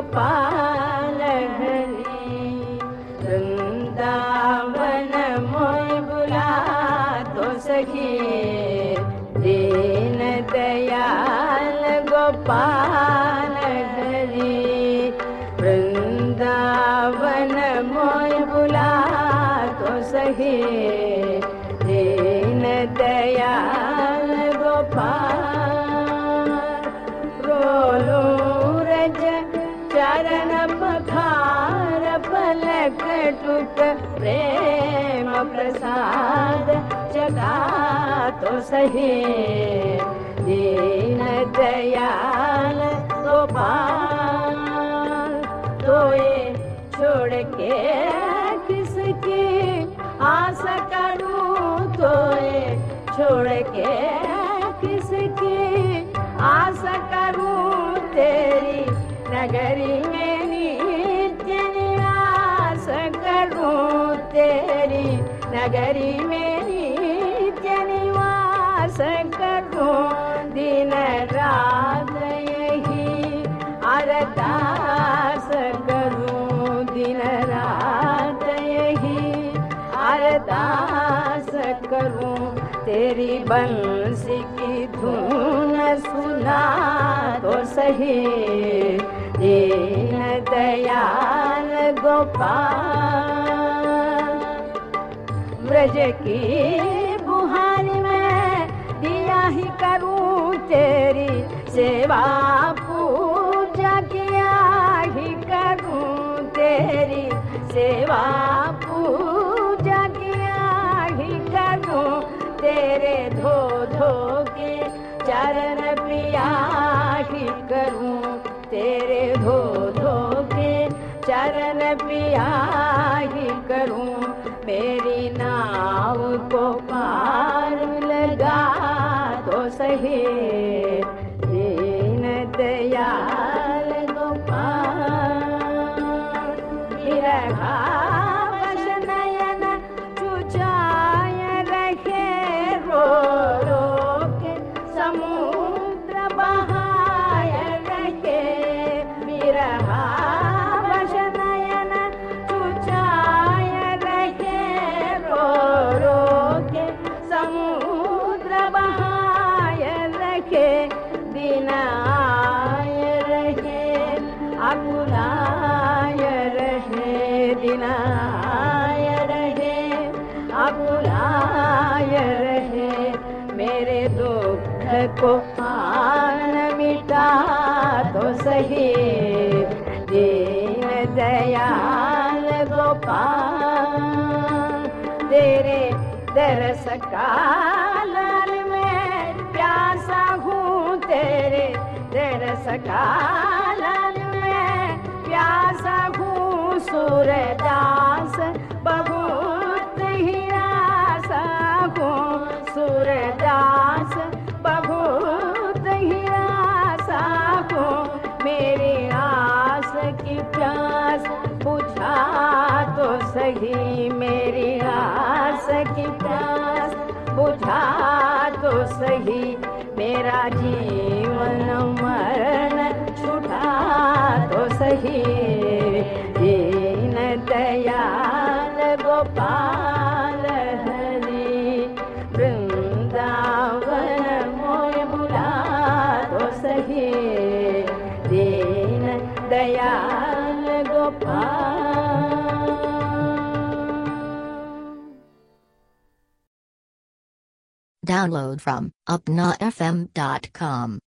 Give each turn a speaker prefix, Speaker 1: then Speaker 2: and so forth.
Speaker 1: गोपाल हरि। वृंदावन मोय बुला तो सखी, दीन दयाल गोपाल हरि। वृंदावन मोय बुला तो सही, दीन दयाल गोपाल। रोलो रज चरण पखार, पलक टूट प्रेम प्रसाद जगा तो सही, दीन दयाल गोपाल। तोए छोड़ के किसकी आस करूं, तोए छोड़ के किसकी आस करूं। तेरी नगरी में नित्य निवास करूं, तेरी नगरी में नित्य निवास करूं। दिन रात यही अरदास करूं, दिन रात यही अरदास करूं। तेरी बंसी की धुन सुना तो सही, दीन दयाल गोपाल। ब्रज की बुहारी में दिया ही करूं, तेरी सेवा पूजा किया ही करूं। तेरी सेवा पूजा किया ही करूं। तेरे धो धो के चरण पिया ही करूं, तेरे धो धो के चरण पिया ही करूं। मेरी नाव को पार लगा तो सही, दीन दयाल गोपाल। विरहा वश नयन चुचाए रखे, रो रो के समुद्र बहाए रखे। विरहा वश नयन चुचाए रखे, रो रो के समुद्र बहाए रखे। दिन आए रहे अकुलाए रहे, दिन आए रहे अकुलाए रहे। मेरे दुख को आन मिटा तो सही, दीन दयाल गोपाल। तेरे दरस का लाल में प्यासा हूँ, तेरे दरस का लाल में प्यासा हूँ। सूरदास बहुत ही आसा हूँ, सूरदास बहुत ही आसा हूँ। मेरी आस की प्यास बुझा तो सही, मेरी आस की प्यास बुझा तो सही। मेरा जीवन मरण छुटा तो सही, दीन दयाल गोपाल हरि। वृंदावन मोय बुला तो सही, Deen Dayal Gopal.
Speaker 2: Download from upnafm.com.